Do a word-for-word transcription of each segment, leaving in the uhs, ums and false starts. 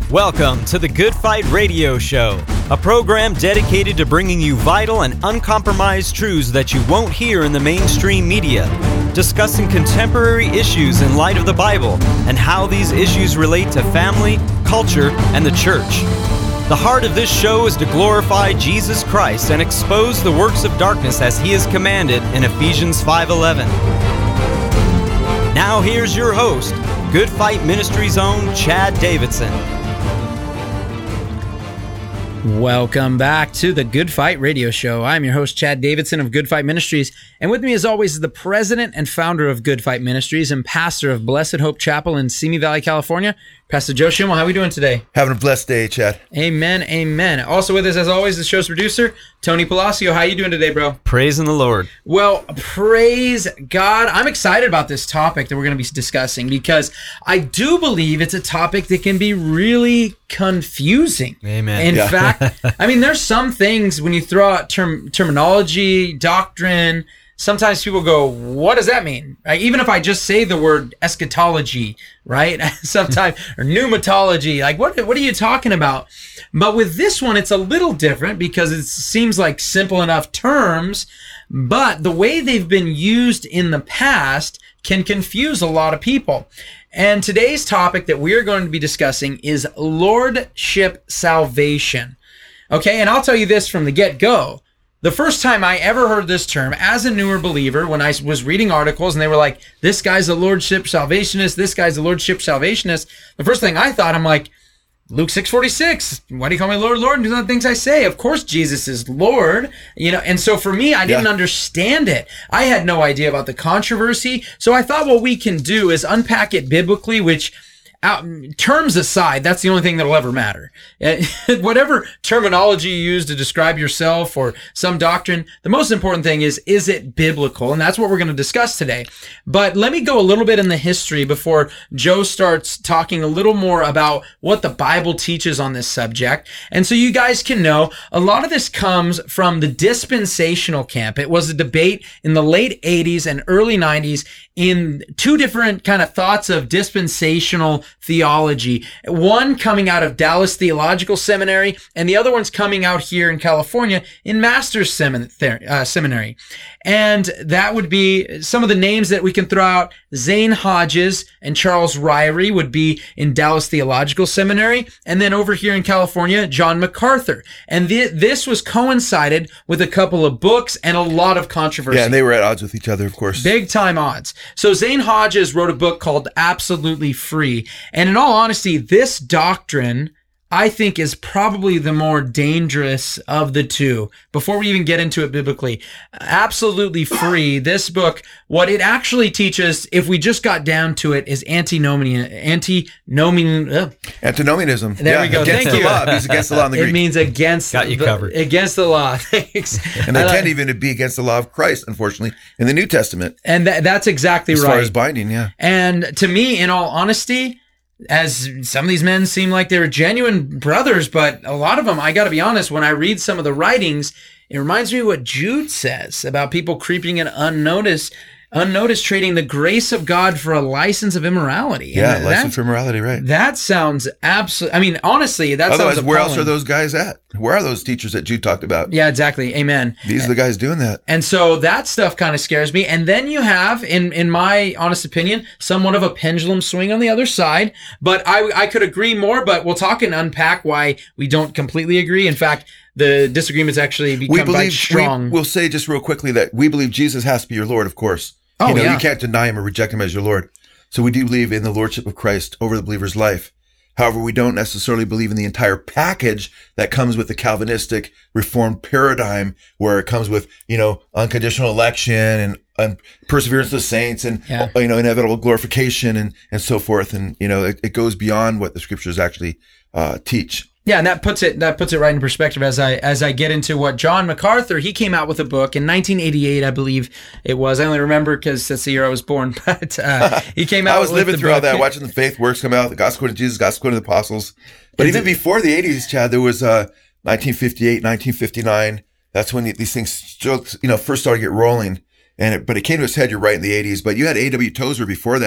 Welcome to the Good Fight Radio Show, a program dedicated to bringing you vital and uncompromised truths that you won't hear in the mainstream media, discussing contemporary issues in light of the Bible and how these issues relate to family, culture, and the church. The heart of this show is to glorify Jesus Christ and expose the works of darkness as He is commanded in Ephesians five eleven. Now here's your host, Good Fight Ministries' own Chad Davidson. Welcome back to the Good Fight Radio Show. I'm your host, Chad Davidson of Good Fight Ministries, and with me as always is the president and founder of Good Fight Ministries and pastor of Blessed Hope Chapel in Simi Valley, California, Pastor Joe Schimmel. How are we doing today? Having a blessed day, Chad. Amen, amen. Also with us, as always, the show's producer, Tony Palacio. How are you doing today, bro? Praising the Lord. Well, praise God. I'm excited about this topic that we're going to be discussing because I do believe it's a topic that can be really confusing. Amen. In Yeah. fact, I mean, there's some things when you throw out term, terminology, doctrine, sometimes people go, what does that mean? Like, even if I just say the word eschatology, right? Sometimes, or pneumatology, like what, what are you talking about? But with this one, it's a little different because it seems like simple enough terms, but the way they've been used in the past can confuse a lot of people. And today's topic that we're going to be discussing is Lordship Salvation. Okay, and I'll tell you this from the get-go. The first time I ever heard this term as a newer believer, when I was reading articles and they were like, this guy's a Lordship Salvationist, this guy's a Lordship Salvationist, the first thing I thought, I'm like, Luke six forty-six, why do you call me Lord, Lord, and do not things I say? Of course Jesus is Lord, you know, and so for me, I didn't Yeah. understand it. I had no idea about the controversy, so I thought what we can do is unpack it biblically, which Out, terms aside, that's the only thing that'll ever matter. Uh, whatever terminology you use to describe yourself or some doctrine, the most important thing is, is it biblical? And that's what we're going to discuss today. But let me go a little bit in the history before Joe starts talking a little more about what the Bible teaches on this subject. And so you guys can know, a lot of this comes from the dispensational camp. It was a debate in the late eighties and early nineties in two different kind of thoughts of dispensational theology. One coming out of Dallas Theological Seminary, and the other one's coming out here in California in Masters Semin- uh, Seminary. And that would be some of the names that we can throw out. Zane Hodges and Charles Ryrie would be in Dallas Theological Seminary. And then over here in California, John MacArthur. And th- this was coincided with a couple of books and a lot of controversy. Yeah, and they were at odds with each other, of course. Big time odds. So Zane Hodges wrote a book called Absolutely Free. And in all honesty, this doctrine, I think, is probably the more dangerous of the two. Before we even get into it biblically, Absolutely Free, this book, what it actually teaches, if we just got down to it, is antinomian, antinomian, uh, Antinomianism. There yeah, we go. Against Thank the you. law. He's against the law in the it Greek. means against Got you the, covered. against the law. Thanks. and they I can't like- even be against the law of Christ, unfortunately, in the New Testament. And that, that's exactly As right. far as binding, yeah. And to me, in all honesty, as some of these men seem like they were genuine brothers, but a lot of them, I got to be honest, when I read some of the writings, it reminds me of what Jude says about people creeping in unnoticed, unnoticed, trading the grace of God for a license of immorality. Yeah, And license that, for morality, right. that sounds absolutely, I mean, honestly, that Otherwise, sounds where else appalling. are those guys at? Where are those teachers that Jude talked about? Yeah, exactly. Amen. These are the guys doing that. And so that stuff kind of scares me. And then you have, in, in my honest opinion, somewhat of a pendulum swing on the other side. But I, I could agree more, but we'll talk and unpack why we don't completely agree. In fact, the disagreements actually become We quite believe, strong. we, we'll say just real quickly that we believe Jesus has to be your Lord, of course. Oh, you know, yeah. you can't deny him or reject him as your Lord. So we do believe in the Lordship of Christ over the believer's life. However, we don't necessarily believe in the entire package that comes with the Calvinistic Reformed paradigm, where it comes with, you know, unconditional election and, and perseverance of the saints and, Yeah. you know, inevitable glorification and, and so forth. And, you know, it, it goes beyond what the scriptures actually uh, teach. Yeah, and that puts it that puts it right in perspective as I as I get into what John MacArthur, he came out with a book in nineteen eighty-eight, I believe it was. I only remember because that's the year I was born. But uh, he came out. I was with living the through all book. that, watching the faith works come out, the gospel according to Jesus, gospel according to the apostles. But Is even it- before the eighties, Chad, there was uh, nineteen fifty-eight, nineteen fifty-nine. That's when these things still, you know, first started to get rolling. And it, but it came to its head, you're right, in the eighties. But you had A W Tozer before that.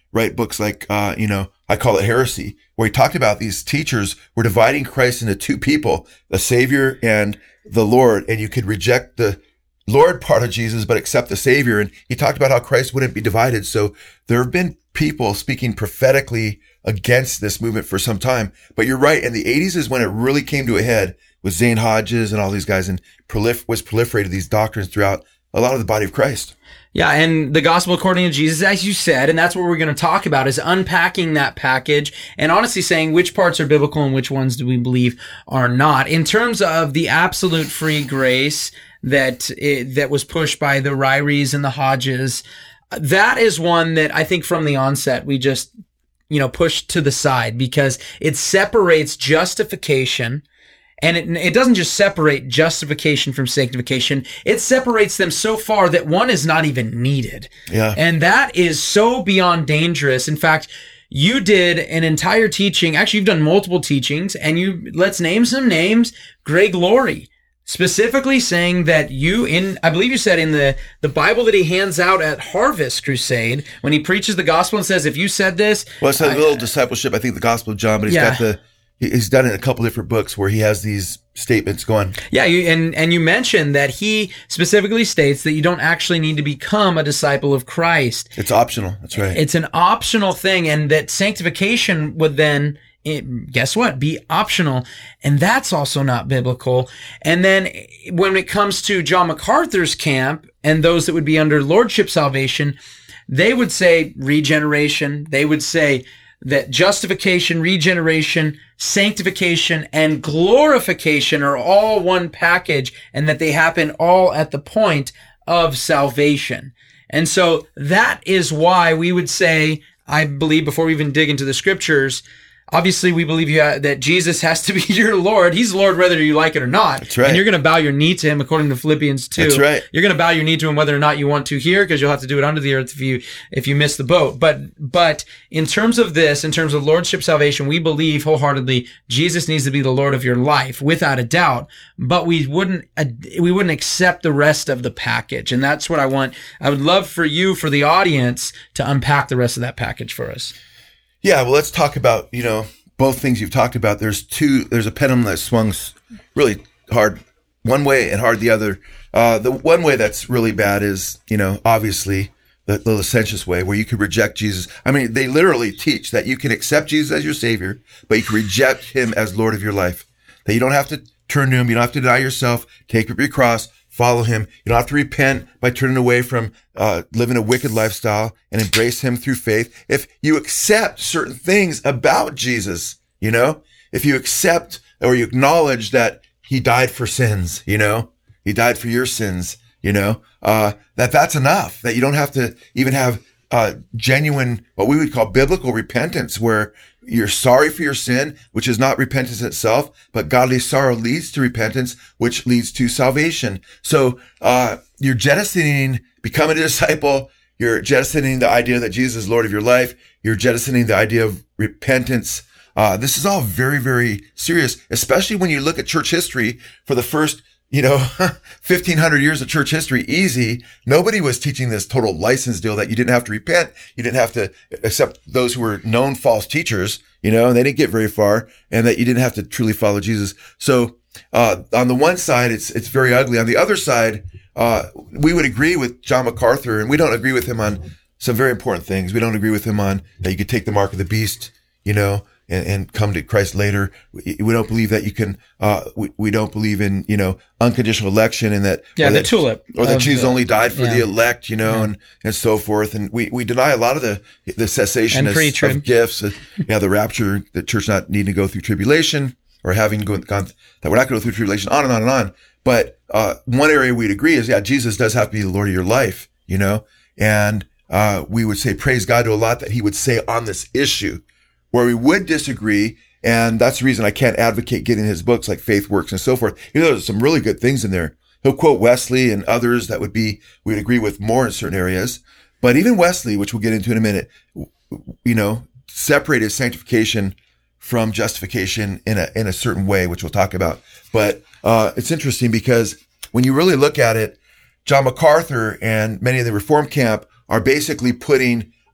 write books like, uh, you know, I call it Heresy, where he talked about these teachers were dividing Christ into two people, the Savior and the Lord, and you could reject the Lord part of Jesus, but accept the Savior. And he talked about how Christ wouldn't be divided. So there have been people speaking prophetically against this movement for some time. But you're right. In the eighties is when it really came to a head with Zane Hodges and all these guys, and prolif- was proliferated these doctrines throughout a lot of the body of Christ. Yeah, and the gospel according to Jesus, as you said, and that's what we're going to talk about, is unpacking that package and honestly saying which parts are biblical and which ones do we believe are not. In terms of the absolute free grace that it, that was pushed by the Ryries and the Hodges, that is one that I think from the onset we just, you know, pushed to the side because it separates justification. And it, it doesn't just separate justification from sanctification. It separates them so far that one is not even needed. Yeah. And that is so beyond dangerous. In fact, you did an entire teaching. Actually, you've done multiple teachings, and you, let's name some names. Greg Laurie, specifically saying that you, in, I believe you said in the, the Bible that he hands out at Harvest Crusade, when he preaches the gospel and says, if you said this. Well, it's a I, little discipleship, I think, the Gospel of John, but he's yeah. got the, he's done it in a couple different books where he has these statements going. Yeah, you, and, and you mentioned that he specifically states that you don't actually need to become a disciple of Christ. It's optional. That's right. It's an optional thing, and that sanctification would then, it, guess what, be optional. And that's also not biblical. And then when it comes to John MacArthur's camp and those that would be under lordship salvation, they would say regeneration. They would say that justification, regeneration, sanctification, and glorification are all one package, and that they happen all at the point of salvation. And so that is why we would say, I believe, before we even dig into the scriptures, obviously we believe you ha- that Jesus has to be your Lord. He's Lord whether you like it or not. That's right. And you're going to bow your knee to him according to Philippians two. That's right. You're going to bow your knee to him whether or not you want to here, because you'll have to do it under the earth if you if you miss the boat. But but in terms of this, in terms of lordship salvation, we believe wholeheartedly Jesus needs to be the Lord of your life without a doubt. But we wouldn't uh, we wouldn't accept the rest of the package, and that's what I want. I would love for you, for the audience, to unpack the rest of that package for us. Yeah, well, let's talk about, you know, both things you've talked about. There's two, there's a pendulum that swung really hard one way and hard the other. Uh, the one way that's really bad is, you know, obviously the, the licentious way where you could reject Jesus. I mean, they literally teach that you can accept Jesus as your Savior, but you can reject him as Lord of your life. That you don't have to turn to him. You don't have to deny yourself, take up your cross, follow him. You don't have to repent by turning away from uh, living a wicked lifestyle and embrace him through faith. If you accept certain things about Jesus, you know, if you accept or you acknowledge that he died for sins, you know, he died for your sins, you know, uh, that that's enough, that you don't have to even have uh, genuine, what we would call biblical repentance, where you're sorry for your sin, which is not repentance itself, but godly sorrow leads to repentance, which leads to salvation. So, uh, you're jettisoning, becoming a disciple. You're jettisoning the idea that Jesus is Lord of your life. You're jettisoning the idea of repentance. Uh, this is all very, very serious, especially when you look at church history for the first, you know, fifteen hundred years of church history, easy. Nobody was teaching this total license deal that you didn't have to repent. You didn't have to accept those who were known false teachers, you know, and they didn't get very far, and that you didn't have to truly follow Jesus. So, uh, on the one side, it's, it's very ugly. On the other side, uh, we would agree with John MacArthur, and we don't agree with him on some very important things. We don't agree with him on that you could take the mark of the beast, you know, and, and come to Christ later. We, we don't believe that you can, uh, we, we don't believe in, you know, unconditional election, and that, yeah, or the that, tulip, or that Jesus the, only died for yeah. the elect, you know, yeah. and, and so forth. And we, we deny a lot of the, the cessation of, of gifts, uh, yeah, the rapture, the church not needing to go through tribulation or having gone, gone, that we're not going to go through tribulation, on and on and on. But, uh, one area we'd agree is, yeah, Jesus does have to be the Lord of your life, you know, and, uh, we would say, praise God to a lot that he would say on this issue. Where we would disagree, and that's the reason I can't advocate getting his books like Faith Works and so forth. You know, there's some really good things in there. He'll quote Wesley and others that would be, we'd agree with more in certain areas. But even Wesley, which we'll get into in a minute, you know, separated sanctification from justification in a, in a certain way, which we'll talk about. But, uh, it's interesting because when you really look at it, John MacArthur and many of the Reform camp are basically putting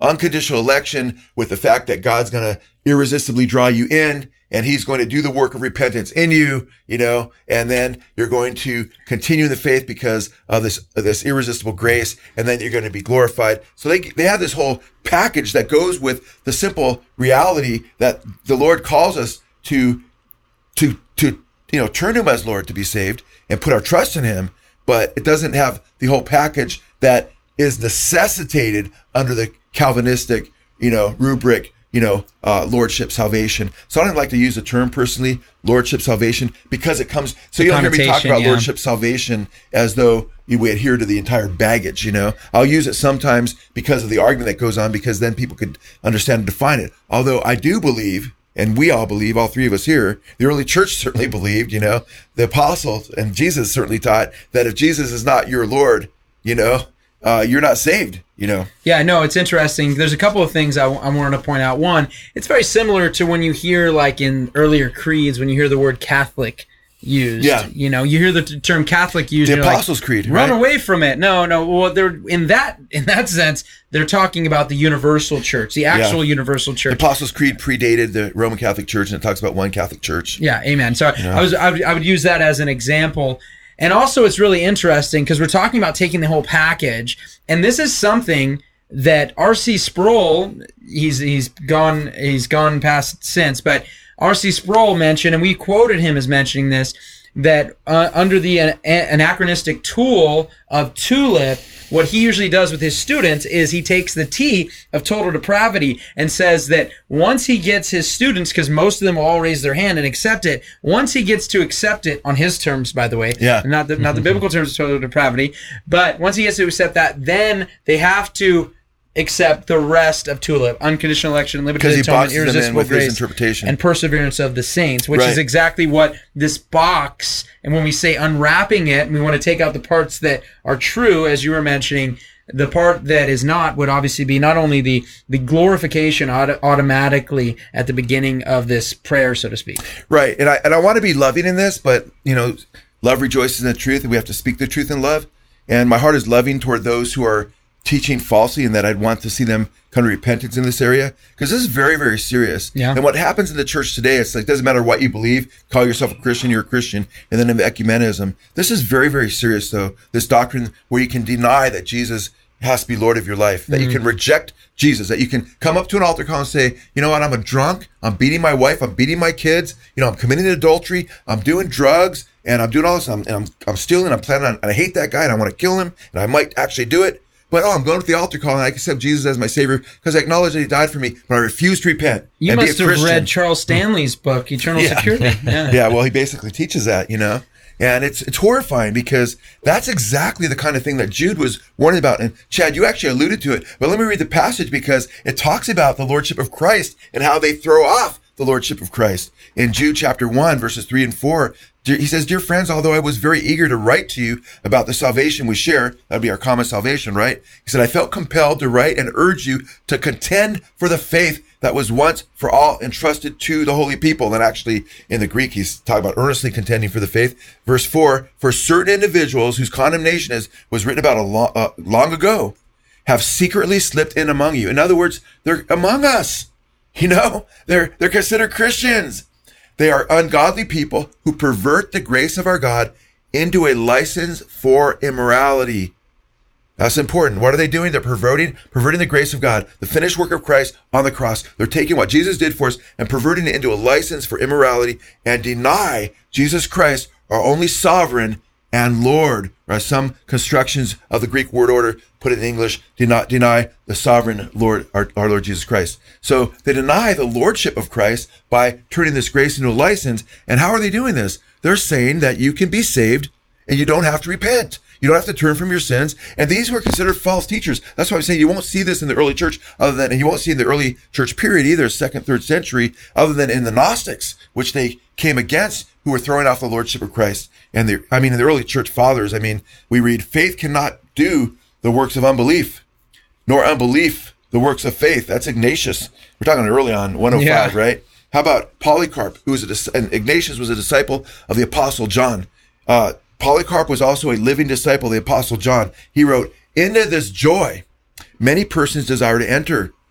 unconditional election with the fact that God's going to irresistibly draw you in and he's going to do the work of repentance in you, you know, and then you're going to continue in the faith because of this, of this irresistible grace. And then you're going to be glorified. So they, they have this whole package that goes with the simple reality that the Lord calls us to, to, to, you know, turn to him as Lord to be saved and put our trust in him. But it doesn't have the whole package that is necessitated under the Calvinistic, you know, rubric, you know, uh, lordship salvation. So I don't like to use the term personally, lordship salvation, because it comes, so the you don't hear me talk about yeah. lordship salvation as though you would adhere to the entire baggage, you know. I'll use it sometimes because of the argument that goes on, because then people could understand and define it. Although I do believe, and we all believe, all three of us here, the early church certainly believed, you know, the apostles and Jesus certainly taught that if Jesus is not your Lord, you know, uh, you're not saved, you know. Yeah, no, it's interesting. There's a couple of things I, I wanted to point out. One, it's very similar to when you hear, like in earlier creeds, when you hear the word Catholic used. Yeah. You know, you hear the t- term Catholic used. The and Apostles' like, Creed, Run right? away from it. No, no. Well, they're in that in that sense, they're talking about the universal church, the actual Yeah. universal church. The Apostles' Creed predated the Roman Catholic Church, and it talks about one Catholic Church. Yeah, amen. So Yeah. I was I would, I would use that as an example. And also it's really interesting because we're talking about taking the whole package, and this is something that R C Sproul, he's he's gone he's gone past since, but R C Sproul mentioned, and we quoted him as mentioning this, that uh, under the uh, anachronistic tool of TULIP, what he usually does with his students is he takes the T of total depravity and says that once he gets his students, because most of them will all raise their hand and accept it, once he gets to accept it, on his terms, by the way, Yeah. not the, not the biblical terms of total depravity, but once he gets to accept that, then they have to accept the rest of TULIP, unconditional election, limited Because he atonement, boxes them in irresistible with his grace, interpretation. and perseverance of the saints, which Right. is exactly what this box, and when we say unwrapping it, we want to take out the parts that are true, as you were mentioning. The part that is not would obviously be not only the, the glorification auto- automatically at the beginning of this prayer, so to speak. Right. And I and I want to be loving in this, but, you know, love rejoices in the truth, and we have to speak the truth in love. And my heart is loving toward those who are teaching falsely, and that I'd want to see them come to repentance in this area, because this is very, very serious. Yeah. And what happens in the church today, it's like, doesn't matter what you believe, call yourself a Christian, you're a Christian, and then in ecumenism. This is very, very serious, though. This doctrine where you can deny that Jesus has to be Lord of your life, that mm-hmm. you can reject Jesus, that you can come up to an altar call and say, you know what, I'm a drunk, I'm beating my wife, I'm beating my kids, you know, I'm committing adultery, I'm doing drugs, and I'm doing all this, I'm, and I'm, I'm stealing, I'm planning on, and I hate that guy, and I want to kill him, and I might actually do it. But, oh, I'm going to the altar call and I accept Jesus as my Savior because I acknowledge that he died for me, but I refuse to repent. You and must be a have Christian. read Charles Stanley's book, Eternal Yeah. Security. Yeah. Yeah, well, he basically teaches that, you know. And it's it's horrifying because that's exactly the kind of thing that Jude was warning about. And Chad, you actually alluded to it. But let me read the passage because it talks about the Lordship of Christ and how they throw off the Lordship of Christ. In Jude chapter one, verses three and four, he says, "Dear friends, although I was very eager to write to you about the salvation we share," that'd be our common salvation, right? He said, "I felt compelled to write and urge you to contend for the faith that was once for all entrusted to the holy people." And actually, in the Greek, he's talking about earnestly contending for the faith. Verse four, "For certain individuals whose condemnation is was written about a long, uh, long ago have secretly slipped in among you." In other words, they're among us. You know, they're they're considered Christians. They are ungodly people who pervert the grace of our God into a license for immorality. That's important. What are they doing? They're perverting, perverting the grace of God, the finished work of Christ on the cross. They're taking what Jesus did for us and perverting it into a license for immorality and deny Jesus Christ, our only sovereign and Lord. Or as some constructions of the Greek word order put it in English, do not deny the sovereign Lord, our, our Lord Jesus Christ. So they deny the lordship of Christ by turning this grace into a license. And how are they doing this? They're saying that you can be saved and you don't have to repent. You don't have to turn from your sins. And these were considered false teachers. That's why I'm saying you won't see this in the early church other than, and you won't see in the early church period either, second, third century, other than in the Gnostics, which they came against, who were throwing off the lordship of Christ. And the, I mean, in the early church fathers, I mean, we read, faith cannot do the works of unbelief, nor unbelief the works of faith. That's Ignatius. We're talking early on, one oh five, yeah. Right? How about Polycarp, who was a, and Ignatius was a disciple of the Apostle John. Uh, Polycarp was also a living disciple of the Apostle John. He wrote, "Into this joy, many persons desire to enter,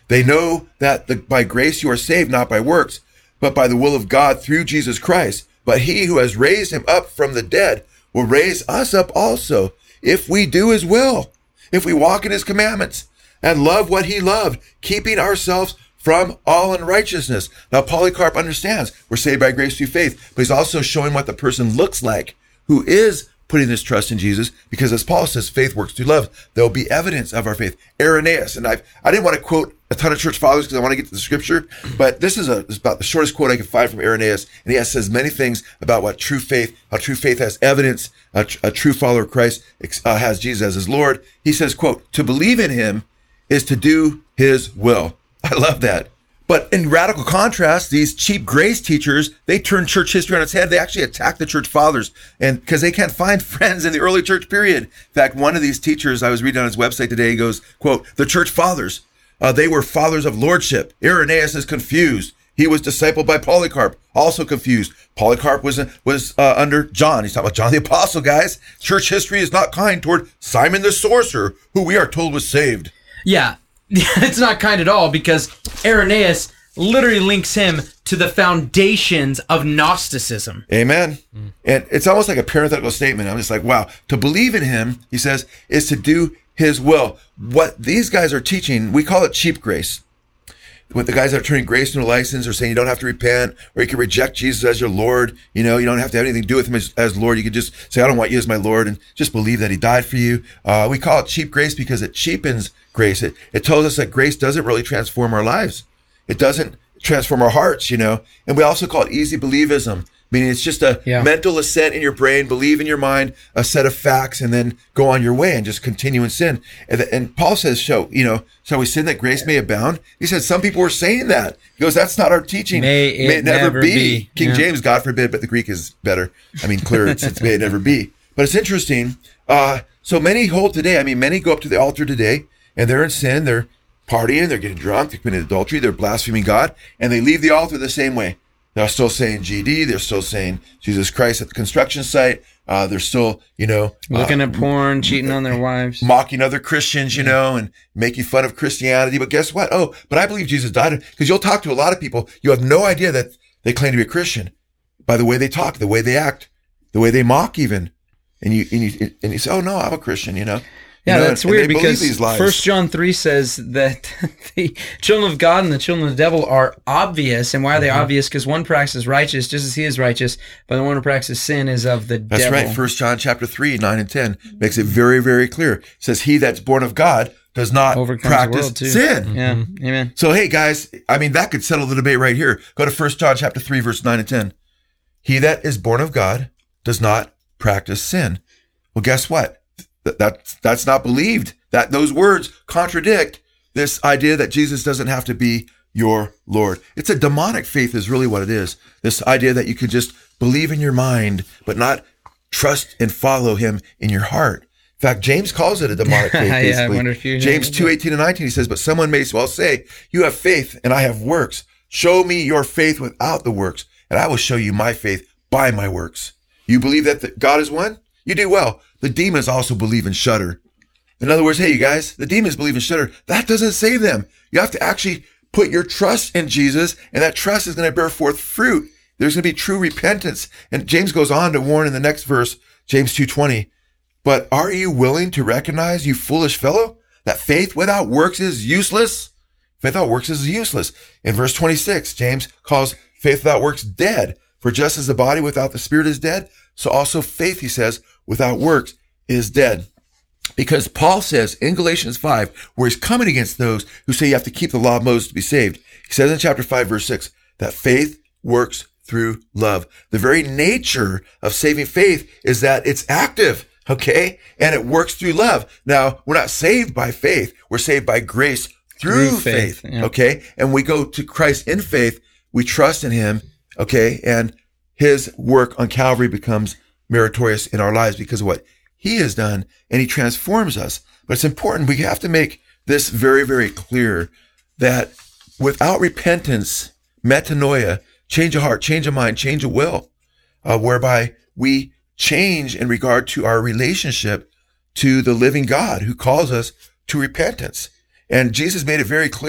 They know that the, by grace you are saved, not by works, but by the will of God through Jesus Christ. But he who has raised him up from the dead will raise us up also, if we do his will, if we walk in his commandments and love what he loved, keeping ourselves from all unrighteousness. Now, Polycarp understands we're saved by grace through faith, but he's also showing what the person looks like who is putting his trust in Jesus, because as Paul says, faith works through love. There'll be evidence of our faith. Irenaeus, and I I didn't want to quote a ton of church fathers because I want to get to the scripture, but this is, a, this is about the shortest quote I could find from Irenaeus, and he has, says many things about what true faith, how true faith has evidence, a, a true follower of Christ uh, has Jesus as his Lord. He says, quote, to believe in him is to do his will. I love that. But in radical contrast, these cheap grace teachers, they turn church history on its head. They actually attack the church fathers, and because they can't find friends in the early church period. In fact, one of these teachers, I was reading on his website today, he goes, quote, the church fathers, uh, they were fathers of lordship. Irenaeus is confused. He was discipled by Polycarp, also confused. Polycarp was was uh, under John. He's talking about John the Apostle, guys. Church history is not kind toward Simon the sorcerer, who we are told was saved. Yeah. It's not kind at all, because Irenaeus literally links him to the foundations of Gnosticism. Amen. Mm. And it's almost like a parenthetical statement. I'm just like, wow. To believe in him, he says, is to do his will. What these guys are teaching, we call it cheap grace. What the guys that are turning grace into a license or saying you don't have to repent, or you can reject Jesus as your Lord. You know, you don't have to have anything to do with him as, as Lord. You can just say, I don't want you as my Lord, and just believe that he died for you. Uh, we call it cheap grace because it cheapens grace. It, it tells us that grace doesn't really transform our lives. It doesn't transform our hearts, you know. And we also call it easy believism, meaning it's just a yeah. mental assent in your brain, believe in your mind a set of facts, and then go on your way and just continue in sin. And, the, and Paul says, "Show, you know, shall we sin that grace may abound?" He said some people were saying that. He goes, "That's not our teaching. May it, may it never, never be." be. King yeah. James, God forbid, but the Greek is better. I mean, clear. It's, it's may it never be. But it's interesting. Uh, so many hold today. I mean, many go up to the altar today, and they're in sin. They're partying. They're getting drunk. They're committing adultery. They're blaspheming God, and they leave the altar the same way. They're still saying G D. They're still saying Jesus Christ at the construction site. Uh, they're still, you know, looking uh, at porn, cheating on their wives, mocking other Christians, you know, and making fun of Christianity. But guess what? Oh, but I believe Jesus died. Because you'll talk to a lot of people. You have no idea that they claim to be a Christian by the way they talk, the way they act, the way they mock even. And you, and you, and you say, oh no, I'm a Christian, you know. Yeah, you know, that's and, weird and because First John three says that the children of God and the children of the devil are obvious. And why are they mm-hmm. obvious? Because one practices righteous just as he is righteous, but the one who practices sin is of the that's devil. That's right. First John chapter three, nine and ten makes it very, very clear. It says, he that's born of God does not Overcomes practice sin. Mm-hmm. Yeah, amen. So, hey, guys, I mean, that could settle the debate right here. Go to First John chapter three, verse nine and ten. He that is born of God does not practice sin. Well, guess what? That, that That's not believed. That those words contradict this idea that Jesus doesn't have to be your Lord. It's a demonic faith is really what it is. This idea that you could just believe in your mind, but not trust and follow him in your heart. In fact, James calls it a demonic faith. Basically. yeah, I wonder if you James two, eighteen and nineteen, he says, but someone may well say, you have faith and I have works. Show me your faith without the works, and I will show you my faith by my works. You believe that the, God is one? You do well. The demons also believe and shudder. In other words, hey, you guys, the demons believe and shudder. That doesn't save them. You have to actually put your trust in Jesus, and that trust is going to bear forth fruit. There's going to be true repentance. And James goes on to warn in the next verse, James two twenty, but are you willing to recognize, you foolish fellow, that faith without works is useless? Faith without works is useless. In verse twenty-six, James calls faith without works dead. For just as the body without the spirit is dead, so also faith, he says, without works is dead. Because Paul says in Galatians five, where he's coming against those who say you have to keep the law of Moses to be saved, he says in chapter five, verse six, that faith works through love. The very nature of saving faith is that it's active, okay? And it works through love. Now, we're not saved by faith. We're saved by grace through, through faith, faith yeah. okay? And we go to Christ in faith. We trust in him, okay? And his work on Calvary becomes meritorious in our lives because of what he has done, and he transforms us. But it's important. We have to make this very, very clear that without repentance, metanoia, change of heart, change of mind, change of will, uh, whereby we change in regard to our relationship to the living God who calls us to repentance. And Jesus made it very clear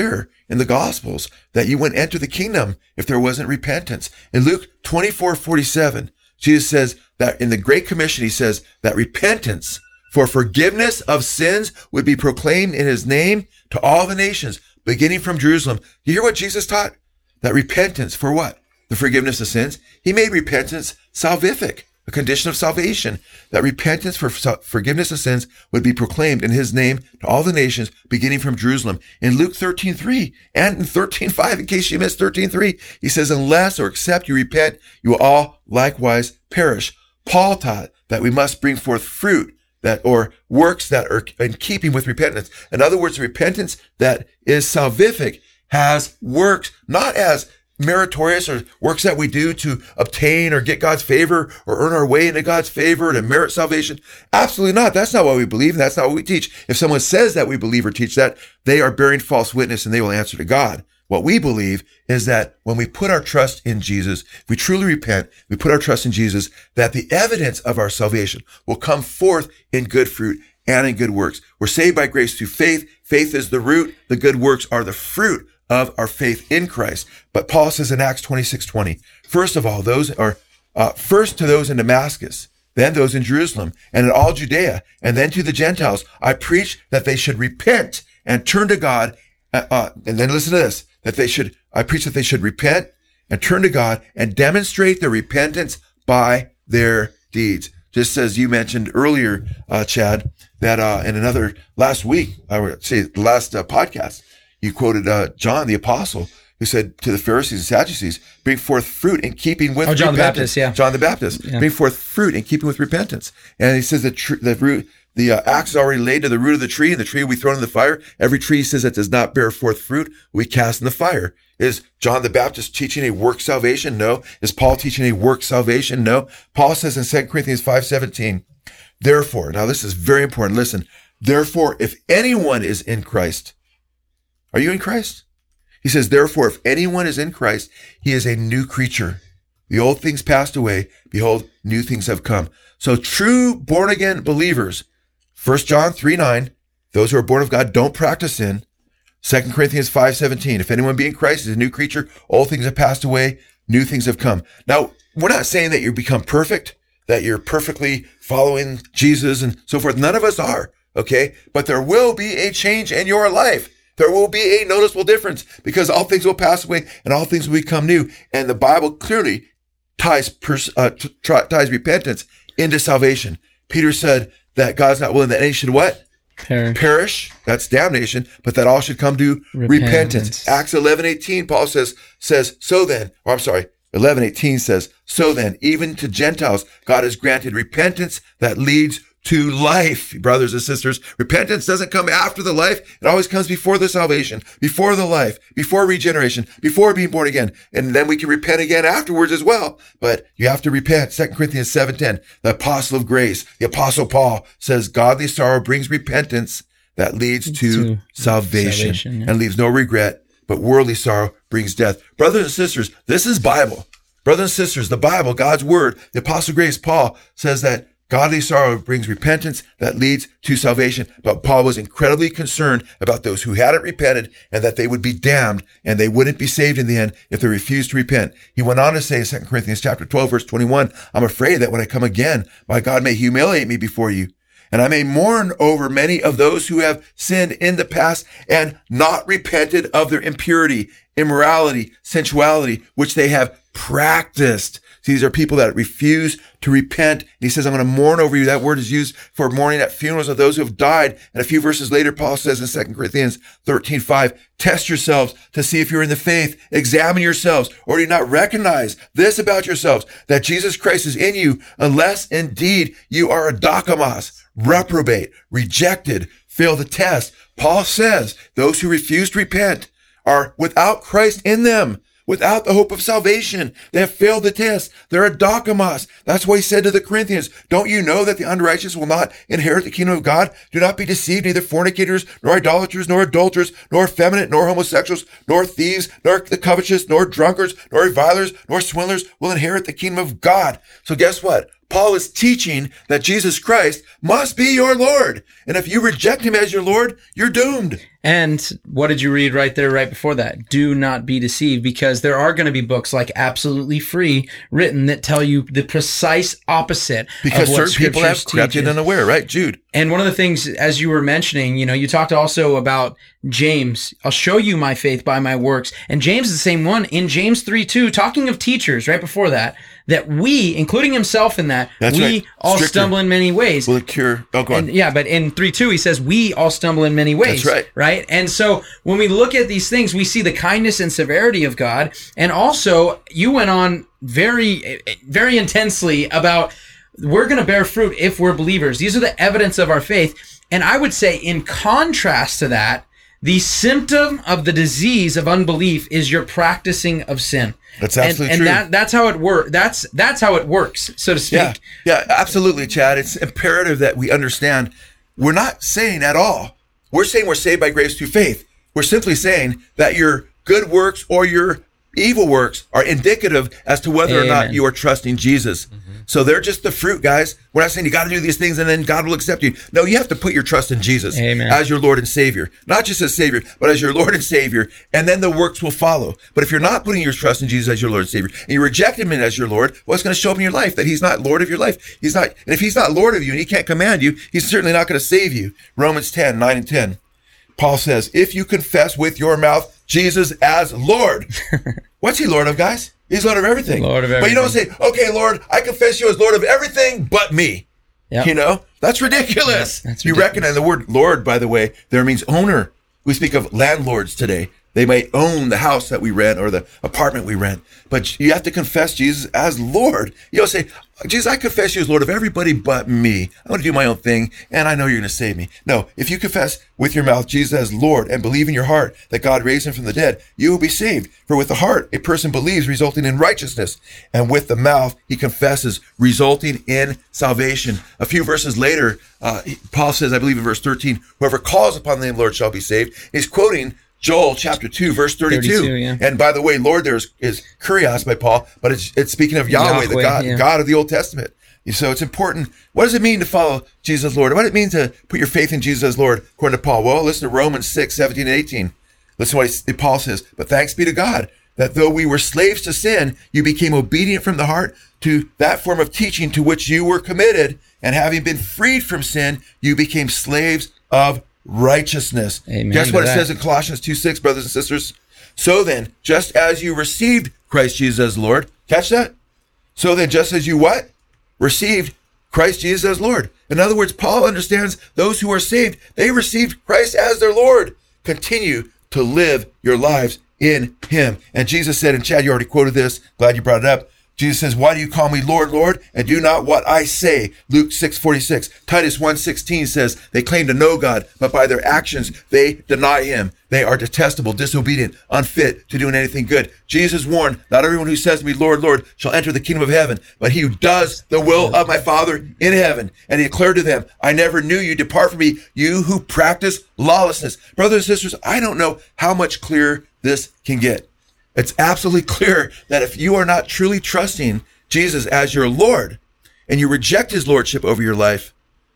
in the Gospels that you wouldn't enter the kingdom if there wasn't repentance. In Luke twenty-four forty-seven, Jesus says that in the Great Commission, he says that repentance for forgiveness of sins would be proclaimed in his name to all the nations, beginning from Jerusalem. You hear what Jesus taught? That repentance for what? The forgiveness of sins. He made repentance salvific, a condition of salvation. That repentance for forgiveness of sins would be proclaimed in his name to all the nations, beginning from Jerusalem. In Luke thirteen three and in thirteen five, in case you missed thirteen three, he says, unless or except you repent, you will all likewise perish. Paul taught that we must bring forth fruit that or works that are in keeping with repentance. In other words, repentance that is salvific has works, not as meritorious or works that we do to obtain or get God's favor or earn our way into God's favor to merit salvation. Absolutely not. That's not what we believe, and that's not what we teach. If someone says that we believe or teach that, they are bearing false witness and they will answer to God. What we believe is that when we put our trust in Jesus, if we truly repent, we put our trust in Jesus, that the evidence of our salvation will come forth in good fruit and in good works. We're saved by grace through faith. Faith is the root. The good works are the fruit of our faith in Christ. But Paul says in Acts twenty-six twenty, first of all, those are, uh, first to those in Damascus, then those in Jerusalem, and in all Judea, and then to the Gentiles, I preach that they should repent and turn to God. Uh, uh, and then listen to this, that they should, I preach that they should repent and turn to God and demonstrate their repentance by their deeds. Just as you mentioned earlier, uh, Chad, that, uh, in another last week, I would say the last uh, podcast, you quoted, uh, John the apostle, who said to the Pharisees and Sadducees, bring forth fruit in keeping with oh, John repentance. The Baptist, yeah. John the Baptist, yeah. Bring forth fruit in keeping with repentance. And he says that tr- the root, the uh, axe is already laid to the root of the tree, and the tree will be thrown in the fire. Every tree, he says, that does not bear forth fruit will be cast in the fire. Is John the Baptist teaching a work salvation? No. Is Paul teaching a work salvation? No. Paul says in Second Corinthians five seventeen, therefore, now this is very important. Listen, therefore, if anyone is in Christ, are you in Christ? He says, therefore, if anyone is in Christ, he is a new creature. The old things passed away. Behold, new things have come. So true born again believers, First John three nine, those who are born of God don't practice sin. Second Corinthians five seventeen, if anyone be in Christ is a new creature, old things have passed away, new things have come. Now, we're not saying that you become perfect, that you're perfectly following Jesus and so forth. None of us are, okay? But there will be a change in your life. There will be a noticeable difference because all things will pass away and all things will become new. And the Bible clearly ties pers- uh, t- t- ties repentance into salvation. Peter said that God's not willing that any should what? Perish. Perish. That's damnation, but that all should come to repentance. repentance. Acts eleven eighteen, Paul says, says, so then, or I'm sorry, eleven eighteen says, so then, even to Gentiles, God has granted repentance that leads to life. Brothers and sisters, repentance doesn't come after the life. It always comes before the salvation, before the life, before regeneration, before being born again. And then we can repent again afterwards as well. But you have to repent. Second Corinthians seven ten, the apostle of grace, the apostle Paul says, godly sorrow brings repentance that leads to, to salvation, salvation yeah. and leaves no regret, but worldly sorrow brings death. Brothers and sisters, this is Bible. Brothers and sisters, the Bible, God's word, the apostle of grace, Paul says that godly sorrow brings repentance that leads to salvation. But Paul was incredibly concerned about those who hadn't repented and that they would be damned and they wouldn't be saved in the end if they refused to repent. He went on to say in Second Corinthians chapter twelve, verse twenty-one, I'm afraid that when I come again, my God may humiliate me before you. And I may mourn over many of those who have sinned in the past and not repented of their impurity, immorality, sensuality, which they have practiced. See, these are people that refuse to repent. And he says, I'm going to mourn over you. That word is used for mourning at funerals of those who have died. And a few verses later, Paul says in Second Corinthians thirteen five, test yourselves to see if you're in the faith. Examine yourselves, or do you not recognize this about yourselves, that Jesus Christ is in you, unless indeed you are a dokimos, reprobate, rejected, fail the test. Paul says those who refuse to repent are without Christ in them, without the hope of salvation. They have failed the test. They're a dokimos. That's why he said to the Corinthians, don't you know that the unrighteous will not inherit the kingdom of God? Do not be deceived, neither fornicators, nor idolaters, nor adulterers, nor effeminate, nor homosexuals, nor thieves, nor the covetous, nor drunkards, nor revilers, nor swindlers will inherit the kingdom of God. So guess what? Paul is teaching that Jesus Christ must be your Lord. And if you reject him as your Lord, you're doomed. And what did you read right there, right before that? Do not be deceived, because there are going to be books like Absolutely Free written that tell you the precise opposite. Because of what certain people have Scriptures crept in teaches. unaware, right? Jude. And one of the things, as you were mentioning, you know, you talked also about James. I'll show you my faith by my works. And James is the same one in James three two, talking of teachers right before that, that we, including himself in that, That's we right. all Stricter. stumble in many ways. Will it cure? Oh, go on. And, yeah, but in three two, he says, we all stumble in many ways. That's right. Right? And so when we look at these things, we see the kindness and severity of God. And also, you went on very, very intensely about we're going to bear fruit if we're believers. These are the evidence of our faith. And I would say, in contrast to that, the symptom of the disease of unbelief is your practicing of sin. That's absolutely and, true. And that, that's how it works. That's that's how it works, so to speak. Yeah, yeah, absolutely, Chad. It's imperative that we understand we're not saying at all. We're saying we're saved by grace through faith. We're simply saying that your good works or your evil works are indicative as to whether Amen. or not you are trusting Jesus. Mm-hmm. So they're just the fruit, guys. We're not saying you got to do these things and then God will accept you. No, you have to put your trust in Jesus Amen. as your Lord and Savior. Not just as Savior, but as your Lord and Savior. And then the works will follow. But if you're not putting your trust in Jesus as your Lord and Savior, and you reject him as your Lord, well, it's going to show up in your life that he's not Lord of your life. He's not, and if he's not Lord of you and he can't command you, he's certainly not going to save you. Romans ten, nine and ten. Paul says, if you confess with your mouth Jesus as Lord. What's he Lord of, guys? He's Lord of everything. Lord of everything. But you don't say, okay, Lord, I confess you as Lord of everything but me. Yep. You know, that's ridiculous. Yeah, that's you ridiculous. recognize the word Lord, by the way, there means owner. We speak of landlords today. They may own the house that we rent or the apartment we rent, but you have to confess Jesus as Lord. You don't say, Jesus, I confess you as Lord of everybody but me. I'm going to do my own thing, and I know you're going to save me. No, if you confess with your mouth Jesus as Lord and believe in your heart that God raised him from the dead, you will be saved. For with the heart, a person believes, resulting in righteousness, and with the mouth, he confesses, resulting in salvation. A few verses later, uh, Paul says, I believe in verse thirteen, whoever calls upon the name of the Lord shall be saved. He's quoting Joel chapter two, verse thirty-two. thirty-two, yeah. And by the way, Lord there is, is kurios by Paul, but it's, it's speaking of Yahweh, the Yahweh, God, yeah. God of the Old Testament. So it's important. What does it mean to follow Jesus as Lord? What does it mean to put your faith in Jesus as Lord, according to Paul? Well, listen to Romans six, seventeen and eighteen. Listen to what he, Paul says. But thanks be to God that though we were slaves to sin, you became obedient from the heart to that form of teaching to which you were committed. And having been freed from sin, you became slaves of righteousness. Amen Guess to what it that. says in Colossians two six, brothers and sisters? So then, just as you received Christ Jesus as Lord, catch that? So then, just as you what? Received Christ Jesus as Lord. In other words, Paul understands those who are saved, they received Christ as their Lord. Continue to live your lives in him. And Jesus said, and Chad, you already quoted this. Glad you brought it up. Jesus says, why do you call me Lord, Lord, and do not what I say? Luke six forty-six. Titus one sixteen says, they claim to know God, but by their actions, they deny him. They are detestable, disobedient, unfit to doing anything good. Jesus warned, not everyone who says to me, Lord, Lord, shall enter the kingdom of heaven, but he who does the will of my Father in heaven. And he declared to them, I never knew you. Depart from me, you who practice lawlessness. Brothers and sisters, I don't know how much clearer this can get. It's absolutely clear that if you are not truly trusting Jesus as your Lord and you reject his lordship over your life,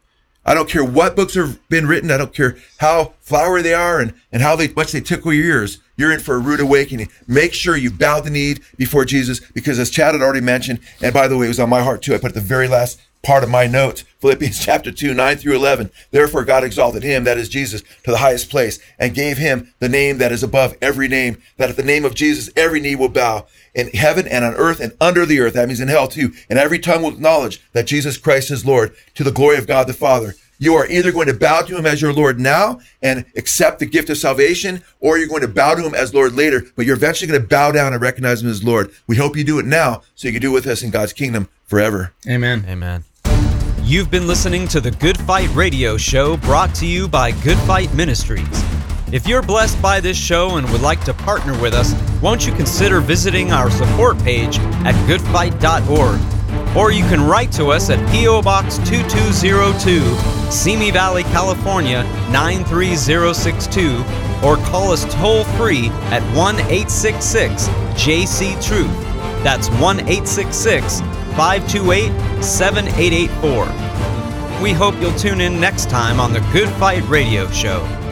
I don't care what books have been written. I don't care how flowery they are and, and how they, much they tickle your ears. You're in for a rude awakening. Make sure you bow the knee before Jesus, because as Chad had already mentioned, and by the way, it was on my heart too. I put it at the very last part of my notes, Philippians chapter two, nine through eleven. Therefore God exalted him, that is Jesus, to the highest place and gave him the name that is above every name, that at the name of Jesus, every knee will bow in heaven and on earth and under the earth. That means in hell too. And every tongue will acknowledge that Jesus Christ is Lord, to the glory of God the Father. You are either going to bow to him as your Lord now and accept the gift of salvation, or you're going to bow to him as Lord later, but you're eventually going to bow down and recognize him as Lord. We hope you do it now so you can do it with us in God's kingdom forever. Amen. Amen. You've been listening to the Good Fight Radio Show, brought to you by Good Fight Ministries. If you're blessed by this show and would like to partner with us, won't you consider visiting our support page at good fight dot org? Or you can write to us at P O Box two two zero two, Simi Valley, California nine three zero six two, or call us toll free at one eight six six J C Truth. That's one eight six six five two eight, seven eight eight four. We hope you'll tune in next time on the Good Fight Radio Show.